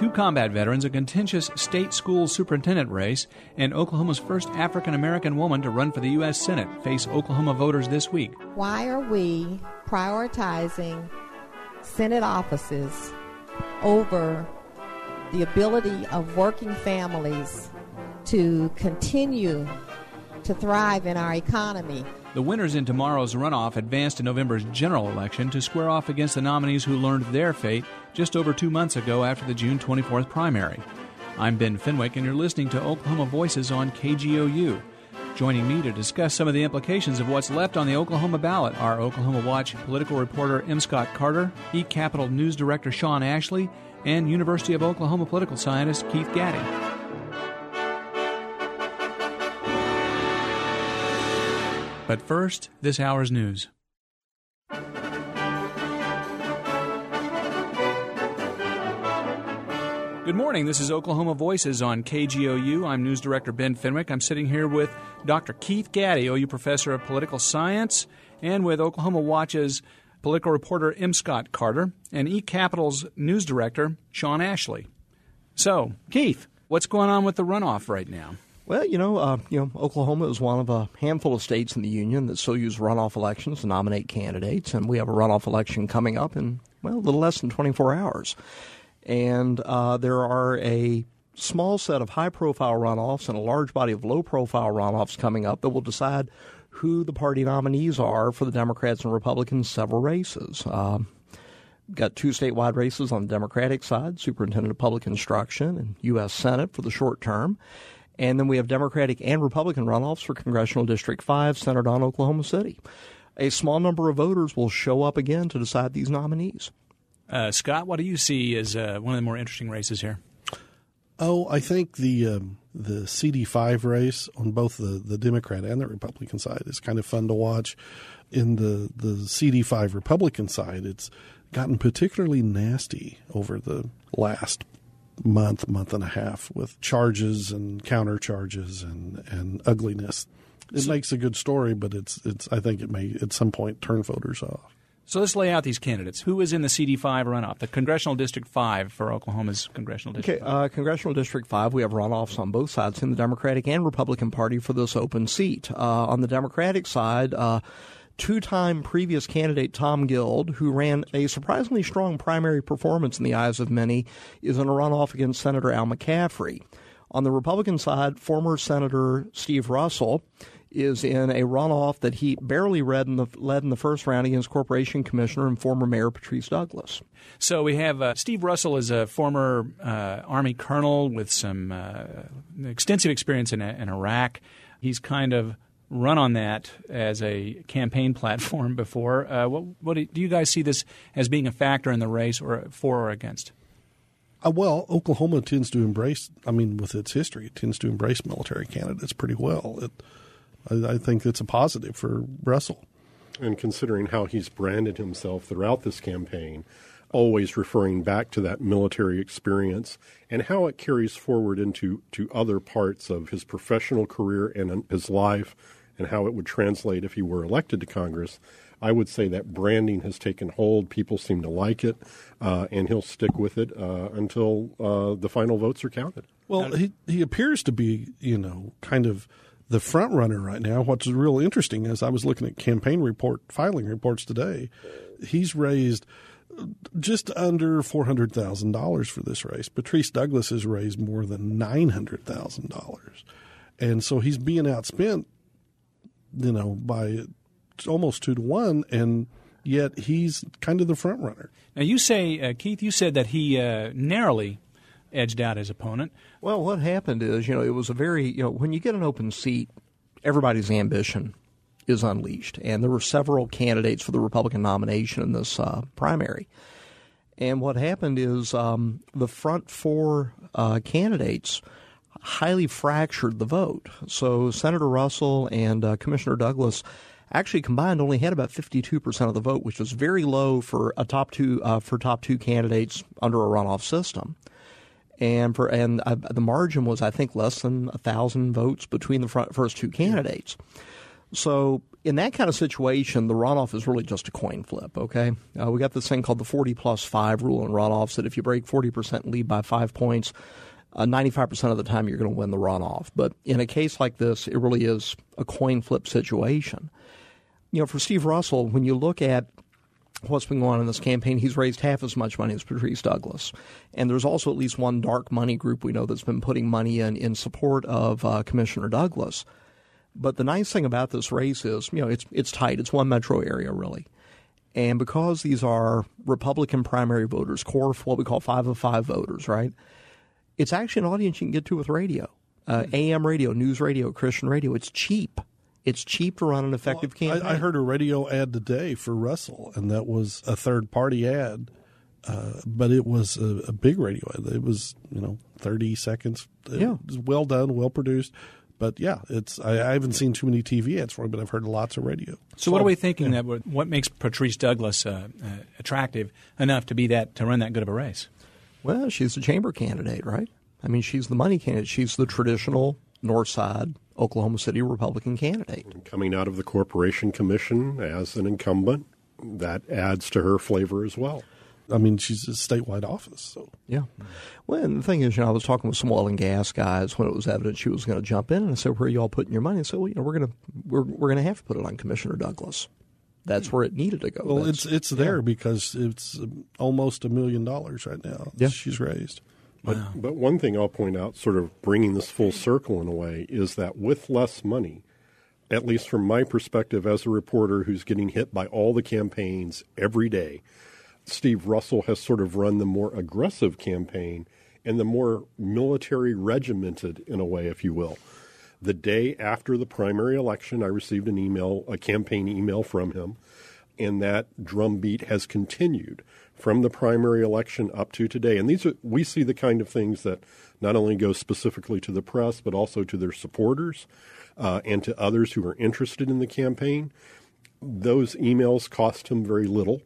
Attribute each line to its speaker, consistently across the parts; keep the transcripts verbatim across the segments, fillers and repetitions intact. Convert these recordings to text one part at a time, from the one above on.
Speaker 1: Two combat veterans, a contentious state school superintendent race, and Oklahoma's first African-American woman to run for the U S Senate face Oklahoma voters this week.
Speaker 2: Why are we prioritizing Senate offices over the ability of working families to continue to thrive in our economy?
Speaker 1: The winners in tomorrow's runoff advance to November's general election to square off against the nominees who learned their fate just over two months ago after the June twenty-fourth primary. I'm Ben Fenwick, and you're listening to Oklahoma Voices on K G O U. Joining me to discuss some of the implications of what's left on the Oklahoma ballot are Oklahoma Watch political reporter M. Scott Carter, eCapital News Director Sean Ashley, and University of Oklahoma political scientist Keith Gaddy. But first, this hour's news. Good morning. This is Oklahoma Voices on K G O U. I'm News Director Ben Fenwick. I'm sitting here with Doctor Keith Gaddy, O U Professor of Political Science, and with Oklahoma Watch's political reporter M. Scott Carter, and eCapital's News Director Sean Ashley. So, Keith, what's going on with the runoff right now?
Speaker 3: Well, you know, uh, you know, Oklahoma is one of a handful of states in the union that still use runoff elections to nominate candidates, and we have a runoff election coming up in, well, a little less than twenty-four hours. And uh, there are a small set of high-profile runoffs and a large body of low-profile runoffs coming up that will decide who the party nominees are for the Democrats and Republicans' several races. Uh, got two statewide races on the Democratic side, Superintendent of Public Instruction and U S Senate for the short term. And then we have Democratic and Republican runoffs for Congressional District five, centered on Oklahoma City. A small number of voters will show up again to decide these nominees.
Speaker 1: Uh, Scott, what do you see as uh, one of the more interesting races here?
Speaker 4: Oh, I think the um, the C D five race on both the, the Democrat and the Republican side is kind of fun to watch. In the, the C D five Republican side, it's gotten particularly nasty over the last month, month and a half with charges and counter charges and, and ugliness. It so, makes a good story, but it's it's I think it may at some point turn voters off.
Speaker 1: So let's lay out these candidates. Who is in the C D five runoff, the Congressional District five for Oklahoma's Congressional District
Speaker 3: okay, uh, Congressional District five, we have runoffs on both sides in the Democratic and Republican Party for this open seat. Uh, on the Democratic side, uh, two-time previous candidate Tom Guild, who ran a surprisingly strong primary performance in the eyes of many, is in a runoff against Senator Al McCaffrey. On the Republican side, former Senator Steve Russell is in a runoff that he barely led in the, led in the first round against Corporation Commissioner and former Mayor Patrice Douglas.
Speaker 1: So we have uh, Steve Russell is a former uh, Army colonel with some uh, extensive experience in, in Iraq. He's kind of run on that as a campaign platform before. Uh, what, what do you guys see this as being a factor in the race, or for or against?
Speaker 4: Uh, well, Oklahoma tends to embrace, I mean, with its history, it tends to embrace military candidates pretty well. It, I, I think it's a positive for Russell.
Speaker 5: And considering how he's branded himself throughout this campaign, always referring back to that military experience and how it carries forward into to other parts of his professional career and his life, and how it would translate if he were elected to Congress, I would say that branding has taken hold. People seem to like it, uh, and he'll stick with it uh, until uh, the final votes are counted.
Speaker 4: Well, he, he appears to be, you know, kind of the front runner right now. What's real interesting is I was looking at campaign report filing reports today. He's raised just under four hundred thousand dollars for this race. Patrice Douglas has raised more than nine hundred thousand dollars. And so he's being outspent, you know, by almost two to one, and yet he's kind of the front runner.
Speaker 1: Now, you say, uh, Keith, you said that he uh, narrowly edged out his opponent.
Speaker 3: Well, what happened is, you know, it was a very, you know, when you get an open seat, everybody's ambition is unleashed. And there were several candidates for the Republican nomination in this uh, primary. And what happened is um, the front four uh, candidates highly fractured the vote. So Senator Russell and uh, Commissioner Douglas actually combined only had about fifty-two percent of the vote, which was very low for a top two uh, for top two candidates under a runoff system. And for and uh, the margin was, I think, less than a thousand votes between the front, first two candidates. So in that kind of situation, the runoff is really just a coin flip, okay? Uh, we got this thing called the forty plus five rule in runoffs that if you break forty percent and lead by five points, uh, ninety-five percent of the time you're going to win the runoff. But in a case like this, it really is a coin flip situation. You know, for Steve Russell, when you look at what's been going on in this campaign, he's raised half as much money as Patrice Douglas. And there's also at least one dark money group we know that's been putting money in in support of uh, Commissioner Douglas. But the nice thing about this race is, you know, it's it's tight. It's one metro area, really. And because these are Republican primary voters, core, what we call five of five voters, right? It's actually an audience you can get to with radio, uh, A M radio, news radio, Christian radio. It's cheap. It's cheap to run an effective
Speaker 4: well,
Speaker 3: campaign.
Speaker 4: I, I heard a radio ad today for Russell, and that was a third-party ad, uh, but it was a, a big radio ad. It was, you know, thirty seconds. It
Speaker 3: yeah.
Speaker 4: was well done, well produced. But, yeah, it's I, I haven't seen too many T V ads for it, but I've heard lots of radio.
Speaker 1: So, so what are we thinking yeah. that what makes Patrice Douglas uh, uh, attractive enough to be that to run that good of a race?
Speaker 3: Well, she's a chamber candidate, right? I mean, she's the money candidate. She's the traditional North Side Oklahoma City Republican candidate.
Speaker 5: Coming out of the Corporation Commission as an incumbent, that adds to her flavor as well.
Speaker 4: I mean, she's a statewide office. So
Speaker 3: yeah. Well, and the thing is, you know, I was talking with some oil and gas guys when it was evident she was going to jump in, and I said, "Where are y'all putting your money?" And I said, "Well, you know, we're going to we're we're going to have to put it on Commissioner Douglas. That's where it needed to go."
Speaker 4: Well,
Speaker 3: That's,
Speaker 4: it's it's there
Speaker 3: yeah.
Speaker 4: because it's almost a million dollars right now.
Speaker 3: Yeah.
Speaker 4: She's raised.
Speaker 5: But,
Speaker 1: wow.
Speaker 5: but one thing I'll point out, sort of bringing this full circle in a way, is that with less money, at least from my perspective as a reporter who's getting hit by all the campaigns every day, Steve Russell has sort of run the more aggressive campaign and the more military regimented, in a way, if you will. The day after the primary election, I received an email, a campaign email from him, and that drumbeat has continued from the primary election up to today. And these are, we see the kind of things that not only go specifically to the press, but also to their supporters uh, and to others who are interested in the campaign. Those emails cost him very little.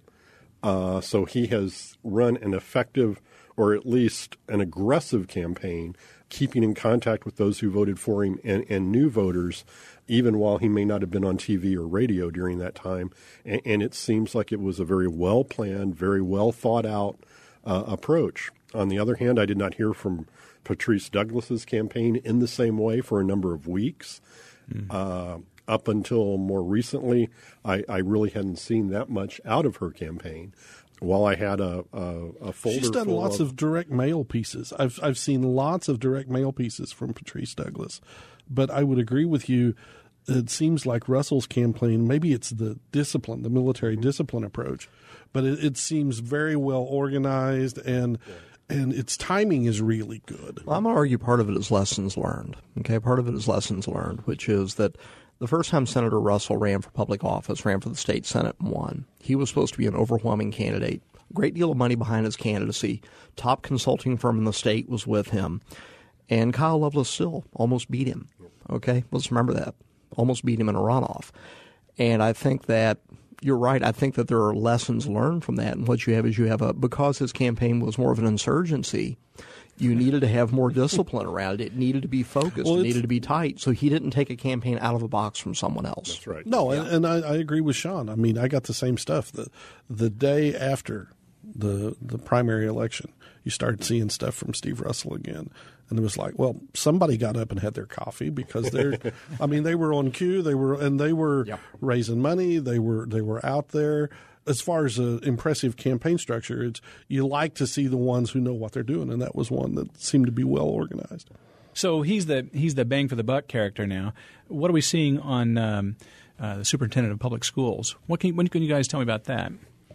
Speaker 5: Uh, so he has run an effective, or at least an aggressive campaign, keeping in contact with those who voted for him and, and new voters, even while he may not have been on T V or radio during that time. And, and it seems like it was a very well-planned, very well-thought-out uh, approach. On the other hand, I did not hear from Patrice Douglas's campaign in the same way for a number of weeks. Mm-hmm. Uh, up until more recently, I, I really hadn't seen that much out of her campaign. While I had a, a, a folder,
Speaker 4: she's done
Speaker 5: full
Speaker 4: lots
Speaker 5: of,
Speaker 4: of direct mail pieces. I've I've seen lots of direct mail pieces from Patrice Douglas, but I would agree with you. It seems like Russell's campaign, maybe it's the discipline, the military discipline approach, but it, it seems very well organized and. Yeah. And its timing is really good.
Speaker 3: Well, I'm going to argue part of it is lessons learned. Okay, part of it is lessons learned, which is that the first time Senator Russell ran for public office, ran for the state Senate and won, he was supposed to be an overwhelming candidate. Great deal of money behind his candidacy. Top consulting firm in the state was with him. And Kyle Loveless still almost beat him. Okay, let's remember that. Almost beat him in a runoff. And I think that you're right. I think that there are lessons learned from that. And what you have is you have a, because his campaign was more of an insurgency, you needed to have more discipline around it. It needed to be focused. Well, it needed to be tight. So he didn't take a campaign out of a box from someone else.
Speaker 5: That's right.
Speaker 4: No,
Speaker 3: yeah.
Speaker 4: and, and I, I agree with Sean. I mean, I got the same stuff. The the day after the the primary election, you started seeing stuff from Steve Russell again. And it was like, well, somebody got up and had their coffee because they're, I mean, they were on cue. They were, and they were
Speaker 3: yep.
Speaker 4: raising money. They were, they were out there. As far as an impressive campaign structure, it's, you like to see the ones who know what they're doing. And that was one that seemed to be well organized.
Speaker 1: So he's the, he's the bang for the buck character now. What are we seeing on um, uh, the superintendent of public schools? What can, when can you guys tell me about that?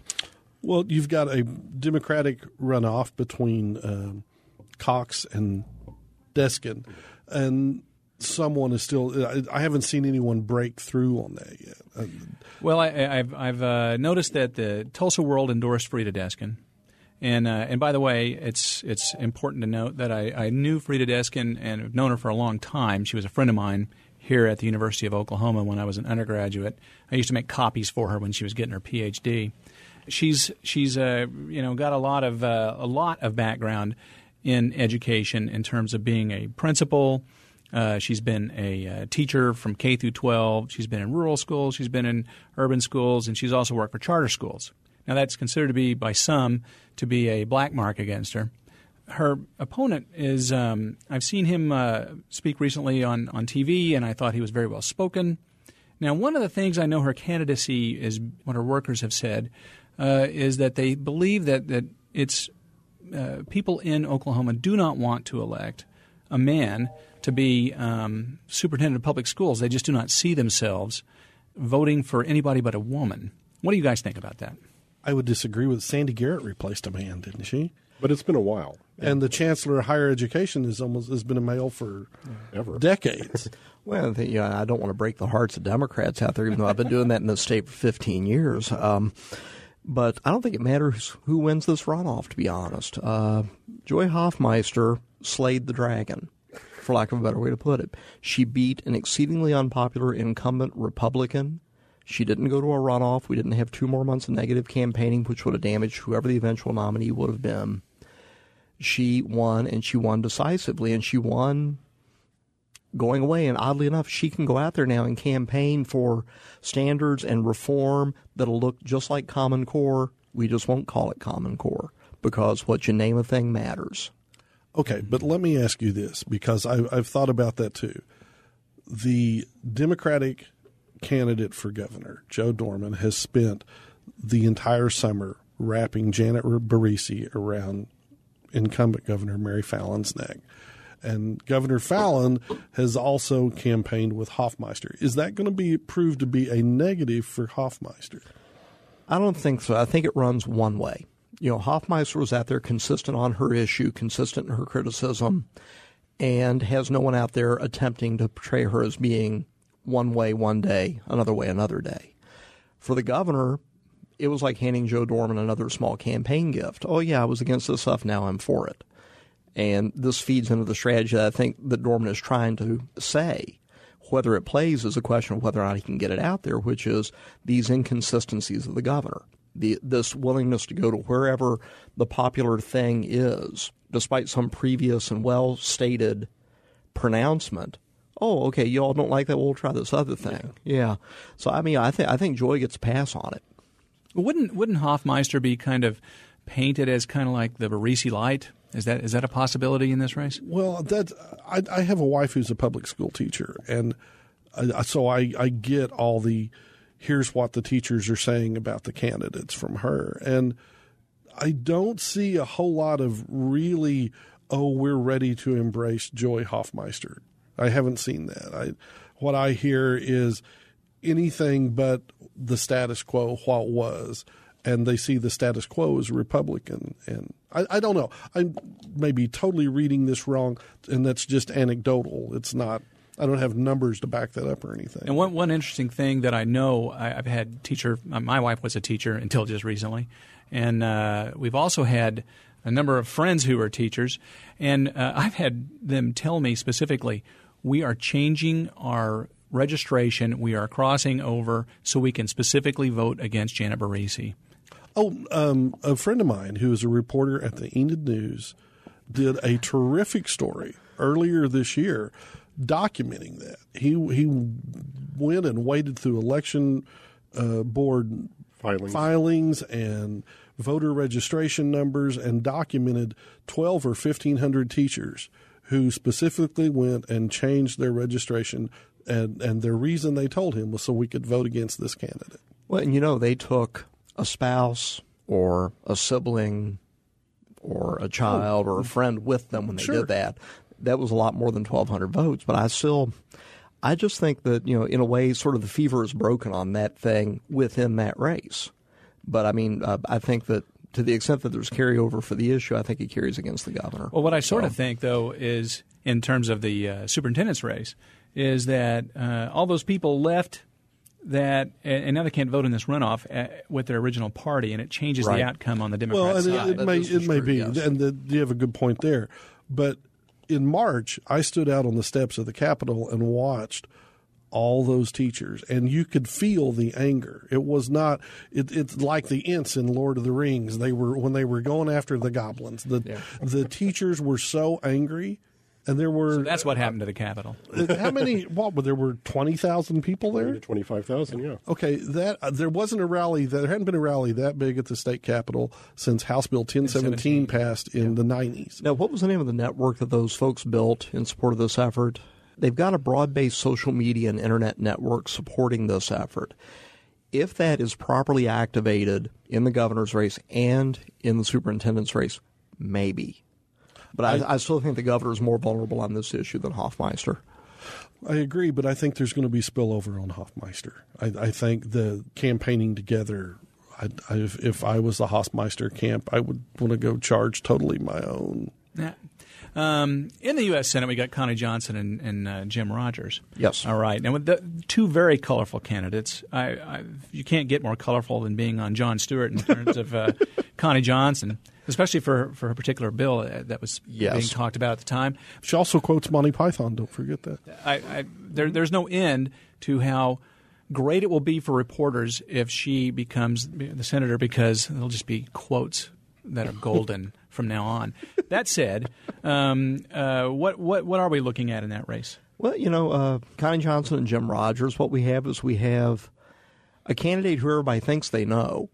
Speaker 4: Well, you've got a Democratic runoff between um, Cox and Deskin, and someone is still – I haven't seen anyone break through on that yet.
Speaker 1: Well, I, I've, I've uh, noticed that the Tulsa World endorsed Frida Deskin. And uh, and by the way, it's it's important to note that I, I knew Frida Deskin and have known her for a long time. She was a friend of mine here at the University of Oklahoma when I was an undergraduate. I used to make copies for her when she was getting her P H D. She's she's uh, you know got a lot of uh, a lot of background in education in terms of being a principal, Uh, she's been a uh, teacher from K through twelve. She's been in rural schools. She's been in urban schools, and she's also worked for charter schools. Now, that's considered to be, by some, to be a black mark against her. Her opponent is um, – I've seen him uh, speak recently on, on T V, and I thought he was very well spoken. Now, one of the things I know her candidacy is what her workers have said uh, is that they believe that, that it's uh, people in Oklahoma do not want to elect a man to be um, superintendent of public schools. They just do not see themselves voting for anybody but a woman. What do you guys think about that?
Speaker 4: I would disagree with Sandy Garrett replaced a man, didn't she?
Speaker 5: But it's been a while.
Speaker 4: And the Chancellor of Higher Education is almost has been a male for
Speaker 5: Ever.
Speaker 4: decades.
Speaker 3: Well, the, yeah, I don't want to break the hearts of Democrats out there, even though I've been doing that in the state for fifteen years. Um, but I don't think it matters who wins this runoff, to be honest. Uh, Joy Hoffmeister slayed the dragon, for lack of a better way to put it. She beat an exceedingly unpopular incumbent Republican. She didn't go to a runoff. We didn't have two more months of negative campaigning, which would have damaged whoever the eventual nominee would have been. She won, and she won decisively, and she won going away. And oddly enough, she can go out there now and campaign for standards and reform that'll look just like Common Core. We just won't call it Common Core because what you name a thing matters.
Speaker 4: Okay, but let me ask you this, because I, I've thought about that too. The Democratic candidate for governor, Joe Dorman, has spent the entire summer wrapping Janet Barisi around incumbent Governor Mary Fallon's neck. And Governor Fallon has also campaigned with Hoffmeister. Is that going to be proved to be a negative for Hoffmeister?
Speaker 3: I don't think so. I think it runs one way. You know, Hoffmeister was out there consistent on her issue, consistent in her criticism, and has no one out there attempting to portray her as being one way one day, another way another day. For the governor, it was like handing Joe Dorman another small campaign gift. Oh, yeah, I was against this stuff. Now I'm for it. And this feeds into the strategy that I think that Dorman is trying to say. Whether it plays is a question of whether or not he can get it out there, which is these inconsistencies of the governor. The, this willingness to go to wherever the popular thing is, despite some previous and well-stated pronouncement. Oh, okay, you all don't like that? Well, we'll try this other thing. Yeah. yeah. So, I mean, I think I think Joy gets a pass on it.
Speaker 1: Wouldn't wouldn't Hoffmeister be kind of painted as kind of like the Barisi light? Is that is that a possibility in this race?
Speaker 4: Well, that I, I have a wife who's a public school teacher, and I, so I, I get all the here's what the teachers are saying about the candidates from her. And I don't see a whole lot of really, oh, we're ready to embrace Joy Hoffmeister. I haven't seen that. I, what I hear is anything but the status quo, what was, and they see the status quo as Republican. And I, I don't know. I may be totally reading this wrong, and that's just anecdotal. It's not. I don't have numbers to back that up or anything.
Speaker 1: And one one interesting thing that I know, I, I've had teacher. My wife was a teacher until just recently, and uh, we've also had a number of friends who are teachers, and uh, I've had them tell me specifically, we are changing our registration. We are crossing over so we can specifically vote against Janet Barisi.
Speaker 4: Oh, um, a friend of mine who is a reporter at the Enid News did a terrific story earlier this year documenting that. He he went and waded through election uh, board
Speaker 5: filings.
Speaker 4: filings and voter registration numbers and documented twelve or fifteen hundred teachers who specifically went and changed their registration, and, and their reason they told him was so we could vote against this candidate.
Speaker 3: Well, and you know, they took a spouse or a sibling or a child oh, or a friend with them when they
Speaker 4: sure.
Speaker 3: did that. That was a lot more than twelve hundred votes. But I still, I just think that, you know, in a way, sort of the fever is broken on that thing within that race. But, I mean, uh, I think that to the extent that there's carryover for the issue, I think it carries against the governor.
Speaker 1: Well, what I sort
Speaker 3: so.
Speaker 1: of think, though, is in terms of the uh, superintendent's race, is that uh, all those people left that, and now they can't vote in this runoff at, with their original party, and it changes
Speaker 3: right.
Speaker 1: the outcome on the Democrat
Speaker 4: well, and
Speaker 1: side.
Speaker 4: It, it may, it may
Speaker 3: true,
Speaker 4: be,
Speaker 3: yes.
Speaker 4: and the, you have a good point there. But in March, I stood out on the steps of the Capitol and watched all those teachers, and you could feel the anger. It was not. It, it's like the Ents in Lord of the Rings. They were when they were going after the goblins. The
Speaker 3: yeah.
Speaker 4: the teachers were so angry, And there were.
Speaker 1: So that's what happened to the Capitol.
Speaker 4: How many? What? There were twenty thousand people there.
Speaker 5: Twenty-five thousand. Yeah.
Speaker 4: Okay, that uh, there wasn't a rally. There hadn't been a rally that big at the state capitol since House Bill ten seventeen passed in yeah. the nineties.
Speaker 3: Now, what was the name of the network that those folks built in support of this effort? They've got a broad-based social media and internet network supporting this effort. If that is properly activated in the governor's race and in the superintendent's race, maybe. But I, I, I still think the governor is more vulnerable on this issue than Hoffmeister.
Speaker 4: I agree, but I think there's going to be spillover on Hoffmeister. I, I think the campaigning together, I, I, if, if I was the Hoffmeister camp, I would want to go charge totally my own.
Speaker 1: Yeah. Um, in the U S. Senate, we got Connie Johnson and, and uh, Jim Rogers.
Speaker 3: Yes.
Speaker 1: All right. Now, with the two very colorful candidates, I, I, you can't get more colorful than being on Jon Stewart in terms of uh, Connie Johnson, especially for, for a particular bill that was
Speaker 3: yes.
Speaker 1: being talked about at the time.
Speaker 4: She also quotes Monty Python. Don't forget that.
Speaker 1: I, I, there, there's no end to how great it will be for reporters if she becomes the senator, because there'll just be quotes that are golden from now on. That said, um, uh, what what what are we looking at in that race?
Speaker 3: Well, you know, uh, Connie Johnson and Jim Rogers, what we have is we have a candidate who everybody thinks they know,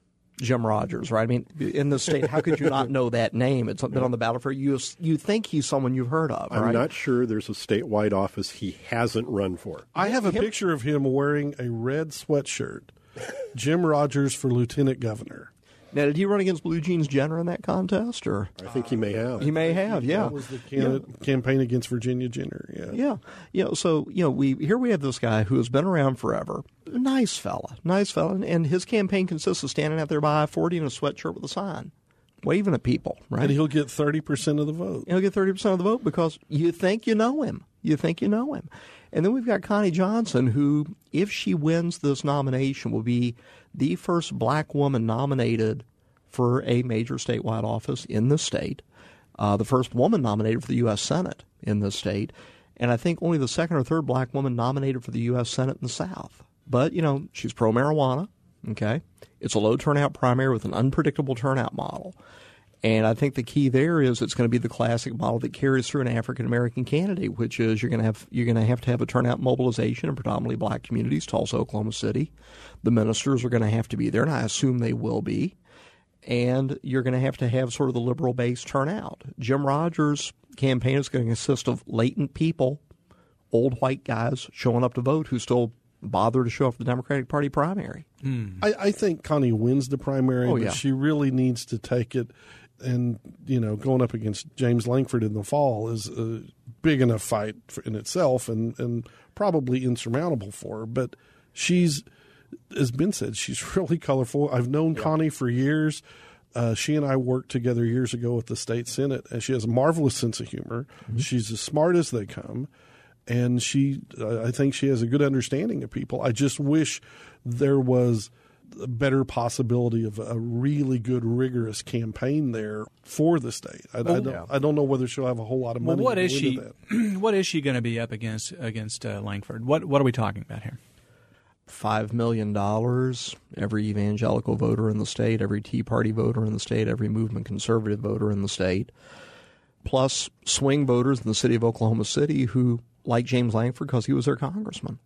Speaker 3: Jim Rogers, right? I mean, in the state, how could you not know that name? It's been on the ballot for you. You think he's someone you've heard of,
Speaker 5: I'm
Speaker 3: right?
Speaker 5: not sure there's a statewide office he hasn't run for.
Speaker 4: I have a
Speaker 3: him?
Speaker 4: picture of him wearing a red sweatshirt. Jim Rogers for lieutenant governor.
Speaker 3: Now, did he run against Blue Jeans Jenner in that contest, or
Speaker 5: I think he may have.
Speaker 3: he may have? Yeah,
Speaker 4: that was the candidate, yeah. campaign against Virginia Jenner. Yeah,
Speaker 3: yeah. You know, so you know, we here we have this guy who has been around forever. Nice fella, nice fella, and, and his campaign consists of standing out there by I forty in a sweatshirt with a sign, waving at people. Right,
Speaker 4: and he'll get thirty percent of the vote.
Speaker 3: He'll get thirty percent of the vote because you think you know him. You think you know him. And then we've got Connie Johnson, who, if she wins this nomination, will be the first black woman nominated for a major statewide office in the state, uh, the first woman nominated for the U S. Senate in the state, and I think only the second or third black woman nominated for the U S. Senate in the South. But, you know, she's pro-marijuana, okay? It's a low turnout primary with an unpredictable turnout model. And I think the key there is it's going to be the classic model that carries through an African-American candidate, which is you're going to have you're going to have to have a turnout mobilization in predominantly black communities, Tulsa, Oklahoma City. The ministers are going to have to be there, and I assume they will be. And you're going to have to have sort of the liberal base turnout. Jim Rogers' campaign is going to consist of latent people, old white guys showing up to vote who still bother to show up for the Democratic Party primary.
Speaker 4: Mm. I, I think Connie wins the primary,
Speaker 3: oh,
Speaker 4: but
Speaker 3: yeah.
Speaker 4: she really needs to take it. And, you know, going up against James Lankford in the fall is a big enough fight for, in itself and, and probably insurmountable for her. But she's, as Ben said, she's really colorful. I've known yeah. Connie for years. Uh, she and I worked together years ago at the state Senate, and she has a marvelous sense of humor. Mm-hmm. She's as smart as they come, and she, uh, I think she has a good understanding of people. I just wish there was a better possibility of a really good, rigorous campaign there for the state. I, well, I, don't, yeah. I don't know whether she'll have a whole lot of money.
Speaker 1: Well, what
Speaker 4: to
Speaker 1: is
Speaker 4: go
Speaker 1: she?
Speaker 4: into that.
Speaker 1: What is she going to be up against against uh, Lankford? What What are we talking about here?
Speaker 3: Five million dollars. Every evangelical voter in the state, every Tea Party voter in the state, every movement conservative voter in the state, plus swing voters in the city of Oklahoma City who like James Lankford because he was their congressman.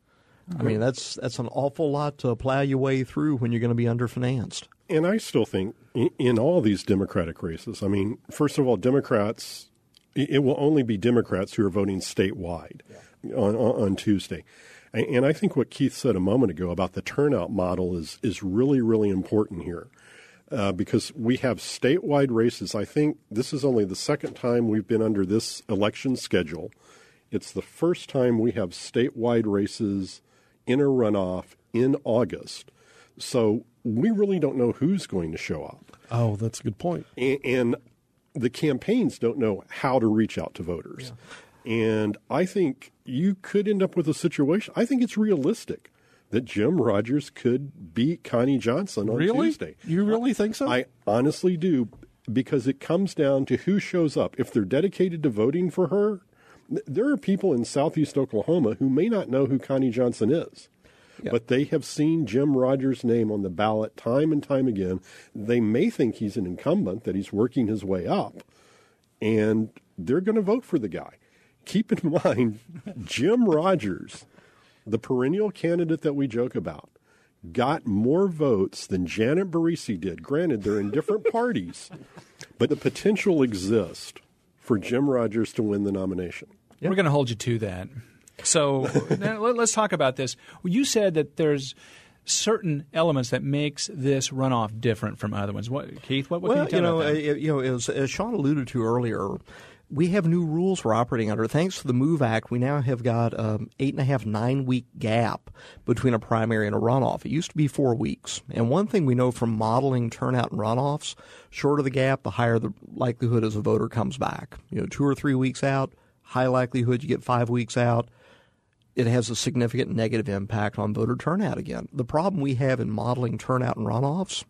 Speaker 3: I mean, that's that's an awful lot to plow your way through when you're going to be underfinanced.
Speaker 5: And I still think in, in all these Democratic races, I mean, first of all, Democrats, it will only be Democrats who are voting statewide yeah. on, on, on Tuesday. And, and I think what Keith said a moment ago about the turnout model is, is really, really important here. Uh, because we have statewide races. I think this is only the second time we've been under this election schedule. It's the first time we have statewide races in a runoff in August. So we really don't know who's going to show up.
Speaker 4: Oh, that's a good point.
Speaker 5: And, and the campaigns don't know how to reach out to voters. Yeah. And I think you could end up with a situation. I think it's realistic that Jim Rogers could beat Connie Johnson on
Speaker 4: really?
Speaker 5: Tuesday.
Speaker 4: You really think so?
Speaker 5: I honestly do, because it comes down to who shows up. If they're dedicated to voting for her, there are people in southeast Oklahoma who may not know who Connie Johnson is, yeah. but they have seen Jim Rogers' name on the ballot time and time again. They may think he's an incumbent, that he's working his way up, and they're going to vote for the guy. Keep in mind, Jim Rogers, the perennial candidate that we joke about, got more votes than Janet Barresi did. Granted, they're in different parties, but the potential exists for Jim Rogers to win the nomination.
Speaker 1: Yep. We're going to hold you to that. So now let's talk about this. You said that there's certain elements that makes this runoff different from other ones. What, Keith, what, what
Speaker 3: well,
Speaker 1: can you tell
Speaker 3: you know,
Speaker 1: about that?
Speaker 3: Uh, you know, as, as Sean alluded to earlier, we have new rules we're operating under. Thanks to the MOVE Act, we now have got an eight and a half, nine week gap between a primary and a runoff. It used to be four weeks. And one thing we know from modeling turnout and runoffs, shorter the gap, the higher the likelihood as a voter comes back. You know, two or three weeks out, high likelihood you get five weeks out. It has a significant negative impact on voter turnout again. The problem we have in modeling turnout and runoffs,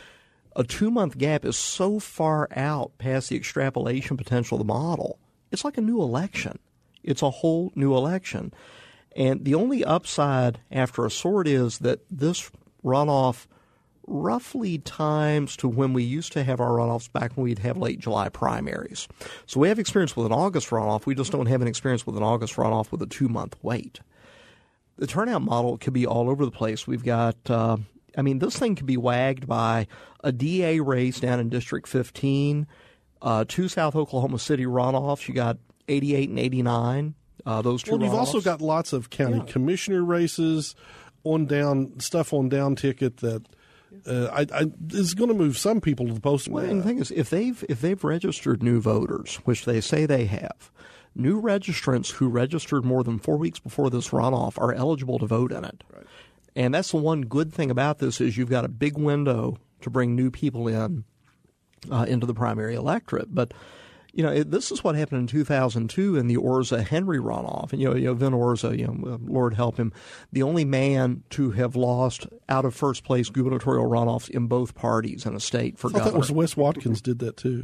Speaker 3: a two-month gap is so far out past the extrapolation potential of the model. It's like a new election. It's a whole new election. And the only upside after a sort is that this runoff roughly times to when we used to have our runoffs back when we'd have late July primaries. So we have experience with an August runoff. We just don't have an experience with an August runoff with a two-month wait. The turnout model could be all over the place. We've got uh, – I mean, this thing could be wagged by a D A race down in District fifteen, uh, two South Oklahoma City runoffs. You got eighty-eight and eighty-nine, uh, those two
Speaker 4: Well,
Speaker 3: runoffs.
Speaker 4: you've also got lots of county yeah. commissioner races, on down stuff on down ticket that uh, I, I, is going to move some people to the post.
Speaker 3: Well, and the thing is, if they've if they've registered new voters, which they say they have, new registrants who registered more than four weeks before this runoff are eligible to vote in it.
Speaker 4: Right.
Speaker 3: And that's the one good thing about this is you've got a big window to bring new people in uh, into the primary electorate. But, you know, it, this is what happened in two thousand two in the Orza-Henry runoff. And, you know, you know Vin Orza, you know, Lord help him, the only man to have lost out of first place gubernatorial runoffs in both parties in a state for
Speaker 4: I thought
Speaker 3: governor.
Speaker 4: that was Wes Watkins did that too.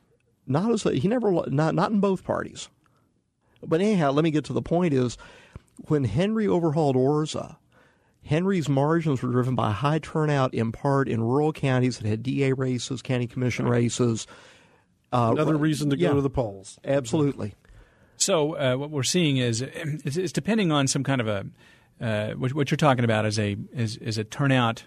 Speaker 3: Not as a, he never not not in both parties. But anyhow, let me get to the point is when Henry overhauled Orza, Henry's margins were driven by high turnout in part in rural counties that had D A races, county commission races. Uh,
Speaker 4: Another reason to go
Speaker 3: yeah,
Speaker 4: to the polls.
Speaker 3: Absolutely.
Speaker 1: So uh, what we're seeing is it's, it's depending on some kind of a uh, what, what you're talking about is a is, is a turnout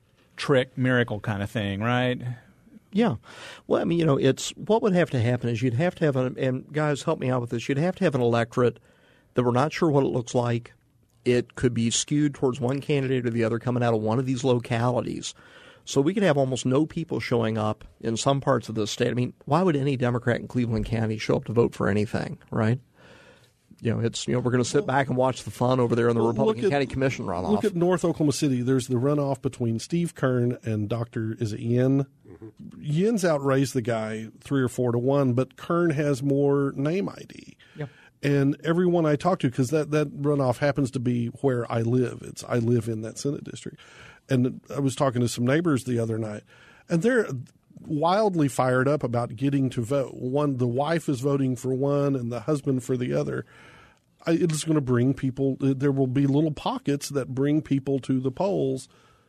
Speaker 1: trick miracle kind of thing, right?
Speaker 3: Yeah. Well, I mean, you know, it's what would have to happen is you'd have to have an and guys help me out with this. You'd have to have an electorate that we're not sure what it looks like. It could be skewed towards one candidate or the other coming out of one of these localities. So we could have almost no people showing up in some parts of the state. I mean, why would any Democrat in Cleveland County show up to vote for anything, right? You know, it's you know we're going to sit back and watch the fun over there in the
Speaker 4: Well,
Speaker 3: Republican
Speaker 4: at,
Speaker 3: County Commission runoff.
Speaker 4: Look at North Oklahoma City. There's the runoff between Steve Kern and Doctor Is it Yin? Mm-hmm. Yin's outraised the guy three or four to one, but Kern has more name I D.
Speaker 3: Yep.
Speaker 4: And everyone I talk to, because that, that runoff happens to be where I live. It's I live in that Senate district. And I was talking to some neighbors the other night, and they're wildly fired up about getting to vote. One, the wife is voting for one and the husband for the other. I, it is going to bring people – there will be little pockets that bring people to the polls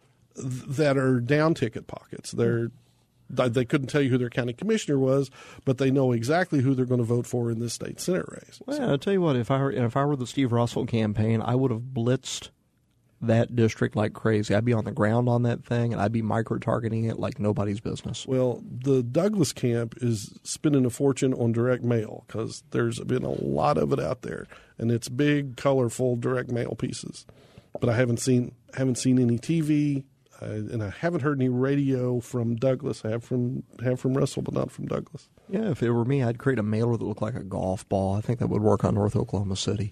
Speaker 4: that are down-ticket pockets. They're They couldn't tell you who their county commissioner was, but they know exactly who they're going to vote for in this state Senate race.
Speaker 3: Well,
Speaker 4: So-
Speaker 3: I'll tell you what, if I were, if I were the Steve Russell campaign, I would have blitzed that district like crazy. I'd be on the ground on that thing, and I'd be micro-targeting it like nobody's business.
Speaker 4: Well, the Douglas camp is spending a fortune on direct mail because there's been a lot of it out there, and it's big, colorful direct mail pieces. But I haven't seen haven't seen any T V, uh, and I haven't heard any radio from Douglas. I have from have from Russell, but not from Douglas.
Speaker 3: Yeah, if it were me, I'd create a mailer that looked like a golf ball. I think that would work on North Oklahoma City.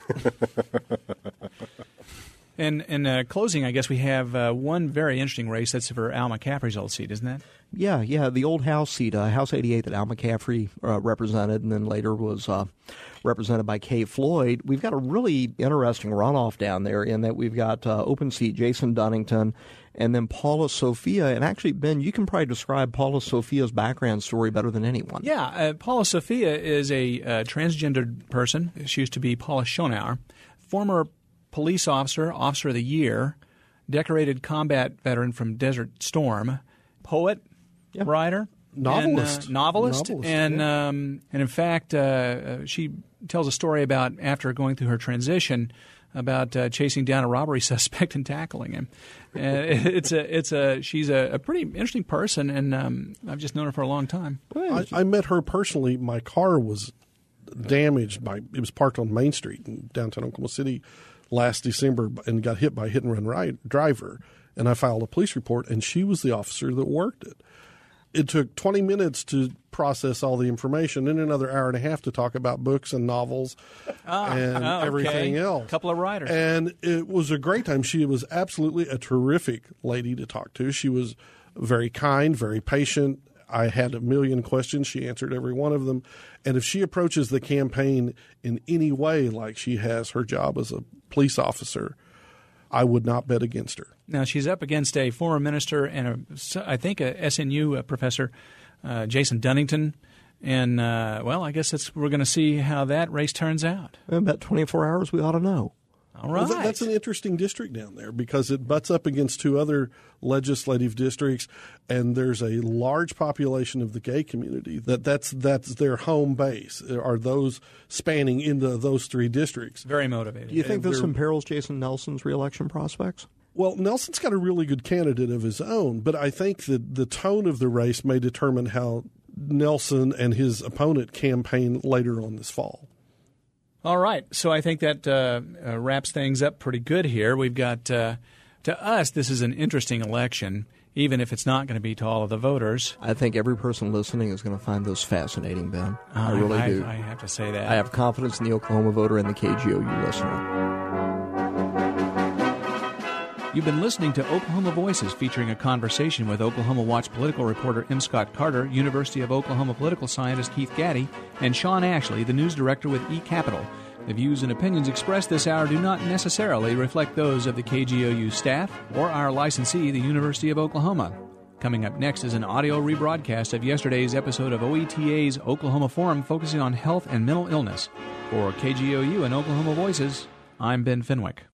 Speaker 1: And in uh, closing, I guess we have uh, one very interesting race. That's for Al McCaffrey's old seat, isn't that?
Speaker 3: Yeah, yeah, the old House seat, uh, House eighty-eight that Al McCaffrey uh, represented and then later was uh, represented by Kay Floyd. We've got a really interesting runoff down there in that we've got uh, open seat Jason Dunnington and then Paula Sophia. And actually, Ben, you can probably describe Paula Sophia's background story better than anyone.
Speaker 1: Yeah, uh, Paula Sophia is a uh, transgendered person. She used to be Paula Schonauer, former police officer, officer of the year, decorated combat veteran from Desert Storm, poet,
Speaker 3: Yeah.
Speaker 1: writer,
Speaker 4: Novelist.
Speaker 1: And, uh, novelist.
Speaker 4: Novelist,
Speaker 1: and,
Speaker 4: yeah.
Speaker 1: um, and in fact, uh, uh, she tells a story about after going through her transition about uh, chasing down a robbery suspect and tackling him. Uh, it's a, it's a, she's a, a pretty interesting person, and um, I've just known her for a long time.
Speaker 4: I, I met her personally. My car was damaged by, it was parked on Main Street in downtown Oklahoma City last December and got hit by a hit and run ride, driver. And I filed a police report, and she was the officer that worked it. It took twenty minutes to process all the information and another hour and a half to talk about books and novels
Speaker 1: Ah,
Speaker 4: and
Speaker 1: oh, okay.
Speaker 4: everything else.
Speaker 1: A couple of writers.
Speaker 4: And it was a great time. She was absolutely a terrific lady to talk to. She was very kind, very patient. I had a million questions. She answered every one of them. And if she approaches the campaign in any way like she has her job as a police officer, I would not bet against her.
Speaker 1: Now, she's up against a former minister and a, I think a S N U professor, uh, Jason Dunnington. And, uh, well, I guess it's, we're going to see how that race turns out.
Speaker 3: In about twenty-four hours, we ought to know.
Speaker 1: All right.
Speaker 4: Well, that's an interesting district down there because it butts up against two other legislative districts, and there's a large population of the gay community that that's that's their home base. Are those spanning into those three districts?
Speaker 1: Very motivated.
Speaker 3: Do you think
Speaker 4: And
Speaker 3: this
Speaker 4: they're-
Speaker 3: imperils Jason Nelson's reelection prospects?
Speaker 4: Well, Nelson's got a really good candidate of his own, but I think that the tone of the race may determine how Nelson and his opponent campaign later on this fall.
Speaker 1: All right. So I think that uh, uh, wraps things up pretty good here. We've got, uh, to us, this is an interesting election, even if it's not going to be to all of the voters.
Speaker 3: I think every person listening is going to find those fascinating, Ben. I really
Speaker 1: I,
Speaker 3: do.
Speaker 1: I have to say that.
Speaker 3: I have confidence in the Oklahoma voter and the K G O U listener.
Speaker 1: You've been listening to Oklahoma Voices, featuring a conversation with Oklahoma Watch political reporter M. Scott Carter, University of Oklahoma political scientist Keith Gaddy, and Sean Ashley, the news director with eCapital. The views and opinions expressed this hour do not necessarily reflect those of the K G O U staff or our licensee, the University of Oklahoma. Coming up next is an audio rebroadcast of yesterday's episode of O E T A's Oklahoma Forum, focusing on health and mental illness. For K G O U and Oklahoma Voices, I'm Ben Fenwick.